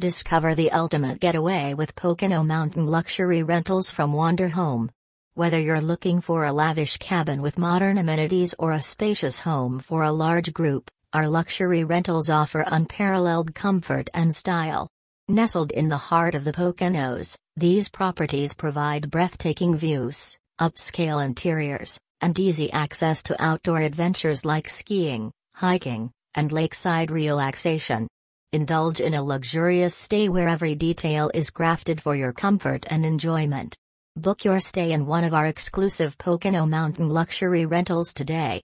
Discover the ultimate getaway with Pocono Mountain Luxury Rentals from Wander Home. Whether you're looking for a lavish cabin with modern amenities or a spacious home for a large group, our luxury rentals offer unparalleled comfort and style. Nestled in the heart of the Poconos, these properties provide breathtaking views, upscale interiors, and easy access to outdoor adventures like skiing, hiking, and lakeside relaxation. Indulge in a luxurious stay where every detail is crafted for your comfort and enjoyment. Book your stay in one of our exclusive Pocono Mountain Luxury Rentals today.